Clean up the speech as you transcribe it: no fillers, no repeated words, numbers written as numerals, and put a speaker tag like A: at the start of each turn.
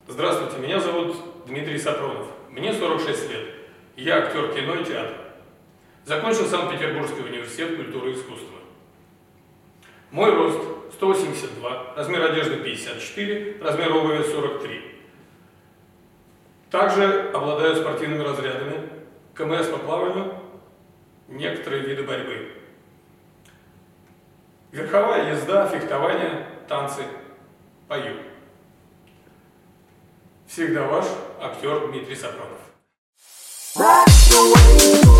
A: Здравствуйте, меня зовут Дмитрий Сапронов. Мне 46 лет. Я актер кино и театра. Закончил Санкт-Петербургский университет культуры и искусства. Мой рост 182, размер одежды 54, размер обуви 43. Также обладаю спортивными разрядами, КМС по плаванию, некоторые виды борьбы. Верховая езда, фехтование, танцы, пою. Всегда ваш актер Дмитрий Сапронов.